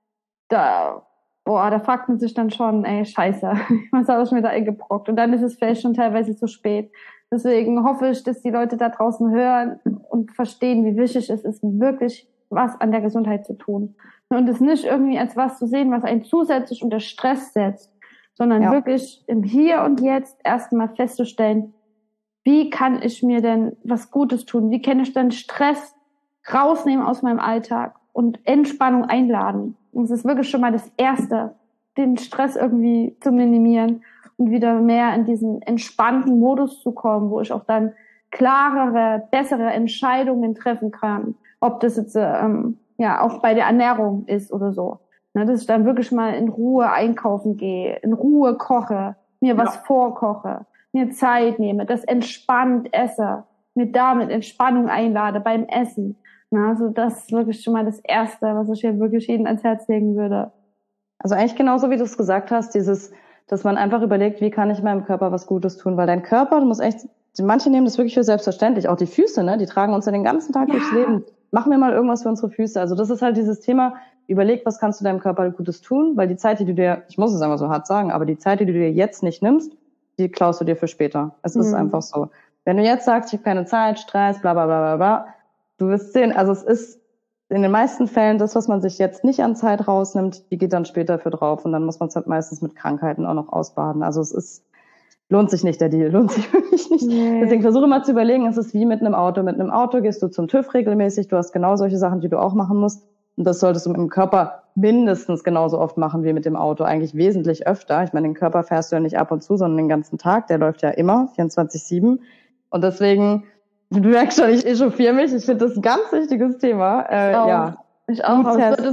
da fragt man sich dann schon, scheiße, was habe ich mir da eingebrockt? Und dann ist es vielleicht schon teilweise zu spät. Deswegen hoffe ich, dass die Leute da draußen hören und verstehen, wie wichtig es ist, wirklich was an der Gesundheit zu tun. Und es nicht irgendwie als was zu sehen, was einen zusätzlich unter Stress setzt, sondern wirklich im Hier und Jetzt erstmal festzustellen, wie kann ich mir denn was Gutes tun? Wie kann ich dann Stress rausnehmen aus meinem Alltag und Entspannung einladen? Und es ist wirklich schon mal das Erste, den Stress irgendwie zu minimieren und wieder mehr in diesen entspannten Modus zu kommen, wo ich auch dann klarere, bessere Entscheidungen treffen kann. Ob das jetzt auch bei der Ernährung ist oder so. Dass ich dann wirklich mal in Ruhe einkaufen gehe, in Ruhe koche, mir was vorkoche, mir Zeit nehme, das entspannt esse, mir damit Entspannung einlade beim Essen. Also das ist wirklich schon mal das Erste, was ich hier wirklich jedem ans Herz legen würde. Also eigentlich genauso, wie du es gesagt hast, dass man einfach überlegt, wie kann ich meinem Körper was Gutes tun, weil dein Körper, manche nehmen das wirklich für selbstverständlich, auch die Füße, die tragen uns ja den ganzen Tag durchs Leben. Machen wir mal irgendwas für unsere Füße. Also das ist halt dieses Thema, überleg, was kannst du deinem Körper Gutes tun, weil die Zeit, die du dir, ich muss es einfach so hart sagen, aber die Zeit, die du dir jetzt nicht nimmst, die klaust du dir für später. Es ist einfach so. Wenn du jetzt sagst, ich habe keine Zeit, Stress, bla bla bla bla bla, du wirst sehen, also es ist in den meisten Fällen das, was man sich jetzt nicht an Zeit rausnimmt, die geht dann später für drauf und dann muss man es halt meistens mit Krankheiten auch noch ausbaden. Also lohnt sich nicht, der Deal, lohnt sich wirklich nicht. Nee. Deswegen versuche mal zu überlegen, es ist wie mit einem Auto. Mit einem Auto gehst du zum TÜV regelmäßig, du hast genau solche Sachen, die du auch machen musst. Und das solltest du mit dem Körper mindestens genauso oft machen wie mit dem Auto, eigentlich wesentlich öfter. Ich meine, den Körper fährst du ja nicht ab und zu, sondern den ganzen Tag, der läuft ja immer, 24/7. Und deswegen, du merkst schon, ich echauffiere mich, ich finde das ein ganz wichtiges Thema. Ich auch. Aber es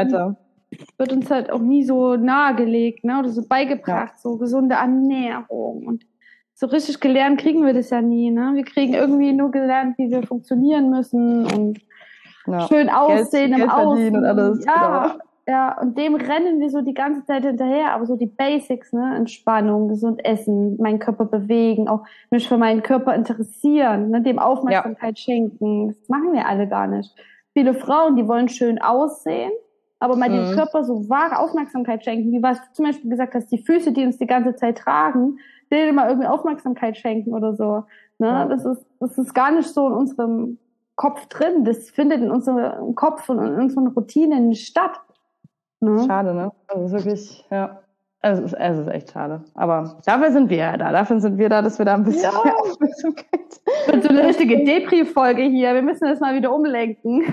wird uns halt auch nie so nahegelegt, oder so beigebracht, so gesunde Ernährung und so richtig gelernt kriegen wir das ja nie, ne? Wir kriegen irgendwie nur gelernt, wie wir funktionieren müssen und schön aussehen im Außen und alles. Ja, genau. ja, und dem rennen wir so die ganze Zeit hinterher, aber so die Basics, ne? Entspannung, gesund essen, meinen Körper bewegen, auch mich für meinen Körper interessieren, ne? Dem Aufmerksamkeit schenken, das machen wir alle gar nicht. Viele Frauen, die wollen schön aussehen, aber mal dem Körper so wahre Aufmerksamkeit schenken, wie was du zum Beispiel gesagt hast, die Füße, die uns die ganze Zeit tragen, denen mal irgendwie Aufmerksamkeit schenken oder so, ne? Ja. Das ist gar nicht so in unserem Kopf drin, das findet in unserem Kopf und in unseren Routinen nicht statt. Ne? Schade, ne? Also es ist wirklich, ja. Es ist echt schade. Aber dafür sind wir ja da. Dafür sind wir da, dass wir da ein bisschen mehr Aufmerksamkeit. Das wird so eine richtige Depri-Folge hier. Wir müssen das mal wieder umlenken.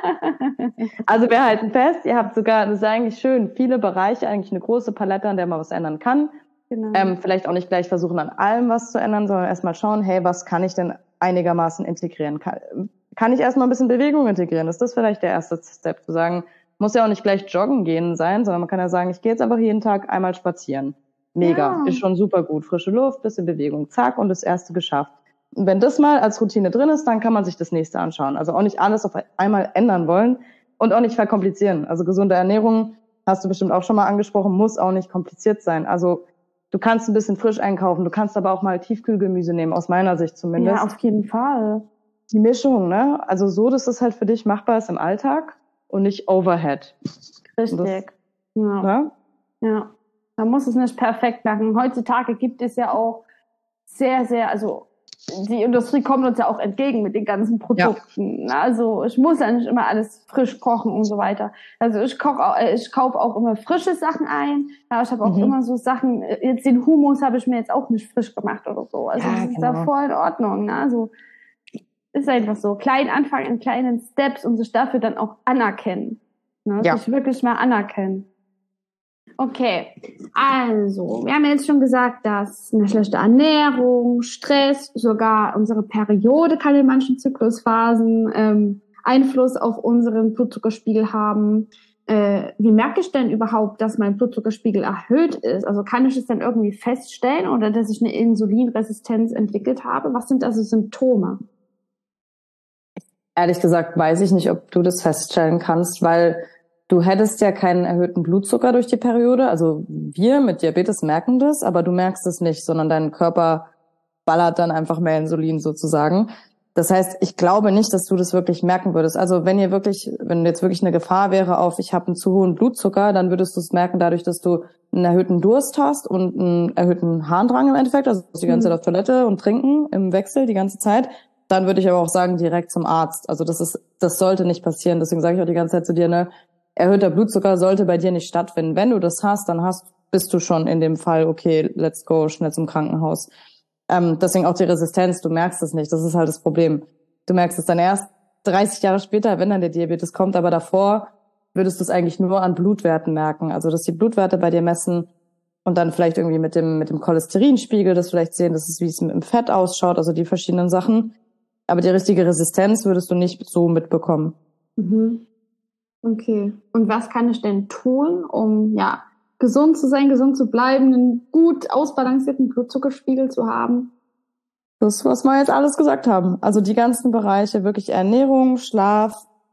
Also wir halten fest, ihr habt sogar, das ist eigentlich schön, viele Bereiche, eigentlich eine große Palette, an der man was ändern kann. Genau. Vielleicht auch nicht gleich versuchen, an allem was zu ändern, sondern erstmal schauen, hey, was kann ich denn einigermaßen integrieren? Kann ich erstmal ein bisschen Bewegung integrieren? Ist das vielleicht der erste Step, zu sagen, muss ja auch nicht gleich joggen gehen sein, sondern man kann ja sagen, ich gehe jetzt einfach jeden Tag einmal spazieren. Mega, ist schon super gut. Frische Luft, bisschen Bewegung, zack, und das erste geschafft. Und wenn das mal als Routine drin ist, dann kann man sich das nächste anschauen. Also auch nicht alles auf einmal ändern wollen und auch nicht verkomplizieren. Also gesunde Ernährung, hast du bestimmt auch schon mal angesprochen, muss auch nicht kompliziert sein. Also du kannst ein bisschen frisch einkaufen, du kannst aber auch mal Tiefkühlgemüse nehmen, aus meiner Sicht zumindest. Ja, auf jeden Fall. Die Mischung, ne? Also so, dass das halt für dich machbar ist im Alltag und nicht Overhead. Richtig. Ja. Ne? Ja. Man muss es nicht perfekt machen. Heutzutage gibt es ja auch sehr, sehr, also die Industrie kommt uns ja auch entgegen mit den ganzen Produkten. Ja. Also ich muss ja nicht immer alles frisch kochen und so weiter. Also ich kaufe auch immer frische Sachen ein. Ja, ich habe auch immer so Sachen, jetzt den Hummus habe ich mir jetzt auch nicht frisch gemacht oder so. Also das ist da voll in Ordnung. Ne? Also ist einfach so. Klein anfangen in kleinen Steps und sich dafür dann auch anerkennen. Ne? Sich wirklich mal anerkennen. Okay, also, wir haben jetzt schon gesagt, dass eine schlechte Ernährung, Stress, sogar unsere Periode kann in manchen Zyklusphasen Einfluss auf unseren Blutzuckerspiegel haben. Wie merke ich denn überhaupt, dass mein Blutzuckerspiegel erhöht ist? Also kann ich es dann irgendwie feststellen oder dass ich eine Insulinresistenz entwickelt habe? Was sind also Symptome? Ehrlich gesagt weiß ich nicht, ob du das feststellen kannst, weil du hättest ja keinen erhöhten Blutzucker durch die Periode. Also wir mit Diabetes merken das, aber du merkst es nicht, sondern dein Körper ballert dann einfach mehr Insulin sozusagen. Das heißt, ich glaube nicht, dass du das wirklich merken würdest. Also wenn jetzt wirklich eine Gefahr wäre auf, ich habe einen zu hohen Blutzucker, dann würdest du es merken dadurch, dass du einen erhöhten Durst hast und einen erhöhten Harndrang im Endeffekt, also die ganze Zeit auf Toilette und trinken im Wechsel die ganze Zeit. Dann würde ich aber auch sagen, direkt zum Arzt. Also das sollte nicht passieren. Deswegen sage ich auch die ganze Zeit zu dir, ne, erhöhter Blutzucker sollte bei dir nicht stattfinden. Wenn du das hast, dann bist du schon in dem Fall, okay, let's go, schnell zum Krankenhaus. Deswegen auch die Resistenz, du merkst es nicht, das ist halt das Problem. Du merkst es dann erst 30 Jahre später, wenn dann der Diabetes kommt, aber davor würdest du es eigentlich nur an Blutwerten merken. Also, dass die Blutwerte bei dir messen und dann vielleicht irgendwie mit dem Cholesterinspiegel, das vielleicht sehen, wie es im Fett ausschaut, also die verschiedenen Sachen. Aber die richtige Resistenz würdest du nicht so mitbekommen. Mhm. Okay. Und was kann ich denn tun, um gesund zu sein, gesund zu bleiben, einen gut ausbalancierten Blutzuckerspiegel zu haben? Das, was wir jetzt alles gesagt haben. Also die ganzen Bereiche, wirklich Ernährung, Schlaf,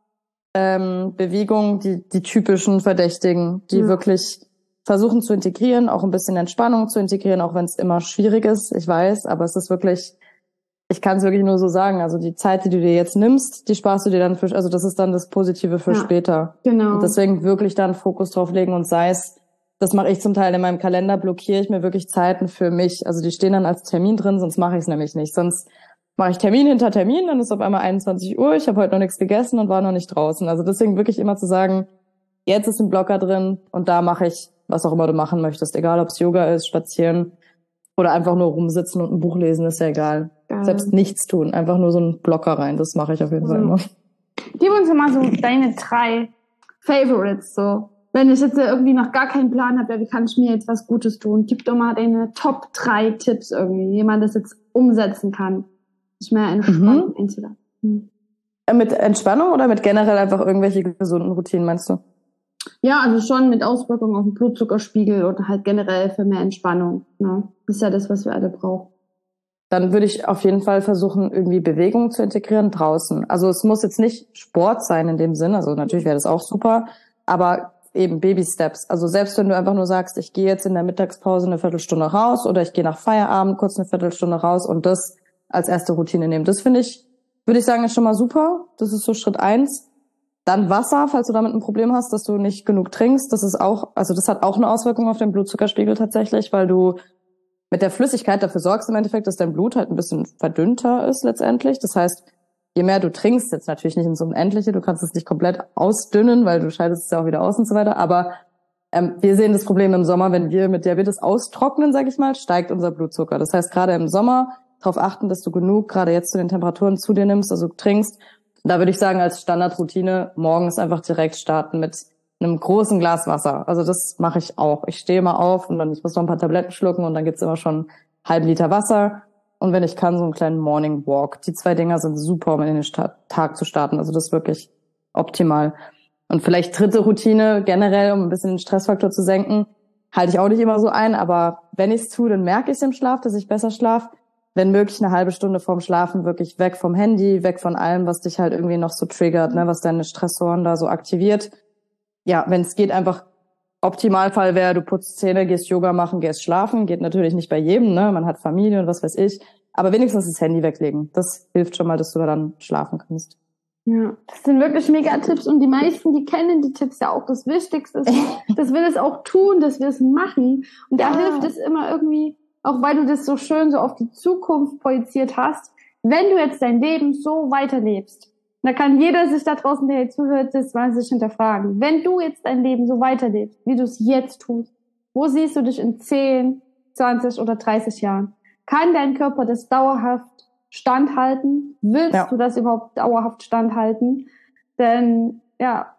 Bewegung, die typischen Verdächtigen, die wirklich versuchen zu integrieren, auch ein bisschen Entspannung zu integrieren, auch wenn es immer schwierig ist, ich weiß, aber es ist wirklich, ich kann es wirklich nur so sagen, also die Zeit, die du dir jetzt nimmst, die sparst du dir dann also das ist dann das Positive für später. Genau. Und deswegen wirklich dann Fokus drauf legen und sei es, das mache ich zum Teil in meinem Kalender, blockiere ich mir wirklich Zeiten für mich. Also die stehen dann als Termin drin, sonst mache ich es nämlich nicht. Sonst mache ich Termin hinter Termin, dann ist auf einmal 21 Uhr, ich habe heute noch nichts gegessen und war noch nicht draußen. Also deswegen wirklich immer zu sagen, jetzt ist ein Blocker drin und da mache ich, was auch immer du machen möchtest. Egal, ob es Yoga ist, spazieren oder einfach nur rumsitzen und ein Buch lesen, ist ja egal. Selbst nichts tun, einfach nur so einen Blocker rein, das mache ich auf jeden Fall immer. Gib uns mal so deine 3 Favorites, so. Wenn ich jetzt irgendwie noch gar keinen Plan habe, wie kann ich mir jetzt was Gutes tun? Gib doch mal deine Top 3 Tipps irgendwie, wie man das jetzt umsetzen kann. Nicht mehr Entspannung einzulassen. Mit Entspannung oder mit generell einfach irgendwelche gesunden Routinen, meinst du? Ja, also schon mit Auswirkungen auf den Blutzuckerspiegel und halt generell für mehr Entspannung. Ne? Das ist ja das, was wir alle brauchen. dann würde ich auf jeden Fall versuchen, irgendwie Bewegung zu integrieren draußen. Also es muss jetzt nicht Sport sein in dem Sinn, also natürlich wäre das auch super, aber eben Baby-Steps. Also selbst wenn du einfach nur sagst, ich gehe jetzt in der Mittagspause eine Viertelstunde raus oder ich gehe nach Feierabend kurz eine Viertelstunde raus und das als erste Routine nehmen. Das finde ich, würde ich sagen, ist schon mal super. Das ist so Schritt 1. Dann Wasser, falls du damit ein Problem hast, dass du nicht genug trinkst. Das ist auch, also das hat auch eine Auswirkung auf den Blutzuckerspiegel tatsächlich, weil du mit der Flüssigkeit dafür sorgst im Endeffekt, dass dein Blut halt ein bisschen verdünnter ist letztendlich. Das heißt, je mehr du trinkst, jetzt natürlich nicht ins Unendliche, du kannst es nicht komplett ausdünnen, weil du scheidest es ja auch wieder aus und so weiter, aber wir sehen das Problem im Sommer, wenn wir mit Diabetes austrocknen, sag ich mal, steigt unser Blutzucker. Das heißt, gerade im Sommer darauf achten, dass du genug, gerade jetzt zu den Temperaturen, zu dir nimmst, also trinkst. Da würde ich sagen, als Standardroutine morgens einfach direkt starten mit einem großen Glas Wasser. Also das mache ich auch. Ich stehe mal auf und dann ich muss noch ein paar Tabletten schlucken und dann gibt's immer schon einen halben Liter Wasser. Und wenn ich kann, so einen kleinen Morning Walk. Die 2 Dinger sind super, um in den Tag zu starten. Also das ist wirklich optimal. Und vielleicht dritte Routine generell, um ein bisschen den Stressfaktor zu senken, halte ich auch nicht immer so ein. Aber wenn ich es tue, dann merke ich es im Schlaf, dass ich besser schlafe. Wenn möglich, eine halbe Stunde vorm Schlafen wirklich weg vom Handy, weg von allem, was dich halt irgendwie noch so triggert, ne, was deine Stressoren da so aktiviert. Ja, wenn es geht, einfach Optimalfall wäre, du putzt Zähne, gehst Yoga machen, gehst schlafen. Geht natürlich nicht bei jedem, ne, man hat Familie und was weiß ich. Aber wenigstens das Handy weglegen. Das hilft schon mal, dass du da dann schlafen kannst. Ja, das sind wirklich mega Tipps und die meisten, die kennen die Tipps ja auch. Das Wichtigste ist, dass wir das auch tun, dass wir es machen. Und da hilft es immer irgendwie, auch weil du das so schön so auf die Zukunft projiziert hast, wenn du jetzt dein Leben so weiterlebst, da kann jeder sich da draußen, der jetzt zuhört, das mal sich hinterfragen. Wenn du jetzt dein Leben so weiterlebst, wie du es jetzt tust, wo siehst du dich in 10, 20 oder 30 Jahren? Kann dein Körper das dauerhaft standhalten? Willst du das überhaupt dauerhaft standhalten? Denn, ja,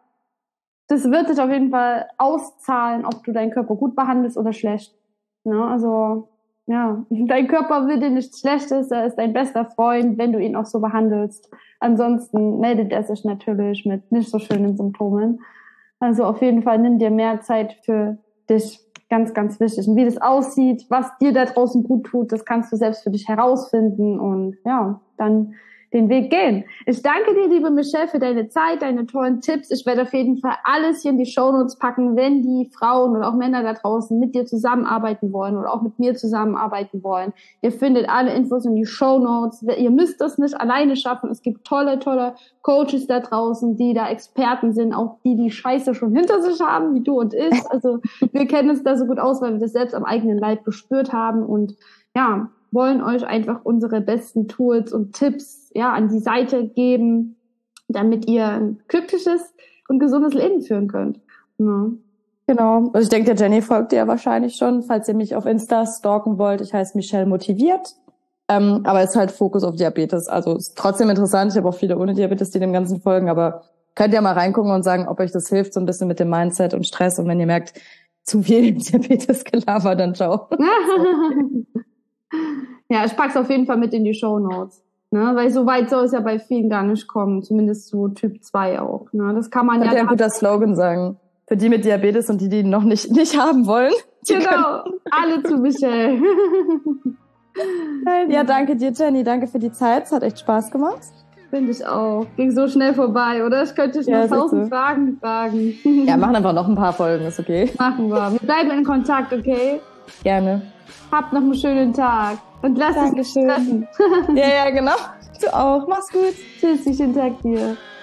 das wird sich auf jeden Fall auszahlen, ob du deinen Körper gut behandelst oder schlecht. Ja, also, ja, dein Körper will dir nichts Schlechtes, er ist dein bester Freund, wenn du ihn auch so behandelst. Ansonsten meldet er sich natürlich mit nicht so schönen Symptomen. Also auf jeden Fall nimm dir mehr Zeit für dich. Ganz, ganz wichtig. Und wie das aussieht, was dir da draußen gut tut, das kannst du selbst für dich herausfinden und ja, dann den Weg gehen. Ich danke dir, liebe Michelle, für deine Zeit, deine tollen Tipps. Ich werde auf jeden Fall alles hier in die Shownotes packen, wenn die Frauen oder auch Männer da draußen mit dir zusammenarbeiten wollen oder auch mit mir zusammenarbeiten wollen. Ihr findet alle Infos in die Shownotes. Ihr müsst das nicht alleine schaffen. Es gibt tolle, tolle Coaches da draußen, die da Experten sind, auch die Scheiße schon hinter sich haben, wie du und ich. Also wir kennen uns da so gut aus, weil wir das selbst am eigenen Leib gespürt haben und ja, wollen euch einfach unsere besten Tools und Tipps an die Seite geben, damit ihr ein glückliches und gesundes Leben führen könnt. Ja. Genau. Also ich denke, der Jenny folgt ihr ja wahrscheinlich schon, falls ihr mich auf Insta stalken wollt. Ich heiße Michelle Motiviert. Aber es ist halt Fokus auf Diabetes. Also ist trotzdem interessant. Ich habe auch viele ohne Diabetes, die dem Ganzen folgen. Aber könnt ihr mal reingucken und sagen, ob euch das hilft, so ein bisschen mit dem Mindset und Stress. Und wenn ihr merkt, zu viel Diabetes-Gelaber, dann ciao. Ja, ich pack's auf jeden Fall mit in die Shownotes. Ne? Weil so weit soll es ja bei vielen gar nicht kommen. Zumindest zu Typ 2 auch. Ne? Das kann man ja ein guter Slogan sagen. Für die mit Diabetes und die ihn noch nicht haben wollen. Genau, alle zu Michelle. Ja, danke dir, Jenny. Danke für die Zeit. Es hat echt Spaß gemacht. Finde ich auch. Ging so schnell vorbei, oder? Ich könnte dich noch 1000 Fragen fragen. Ja, machen einfach noch ein paar Folgen, ist okay. Machen wir. Wir bleiben in Kontakt, okay? Gerne. Habt noch einen schönen Tag. Und lass dich nicht stressen. Ja, genau. Du auch. Mach's gut. Tschüss, schönen Tag dir.